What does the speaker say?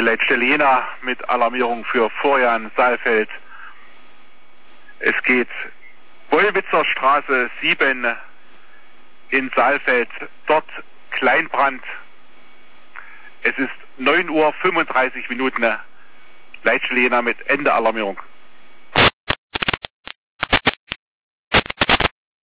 Leitstelle Jena mit Alarmierung für Florian Saalfeld. Es geht Wollwitzer Straße 7 in Saalfeld, dort Kleinbrand. Es ist 9:35 Uhr, Leitstelle Jena mit Ende Alarmierung.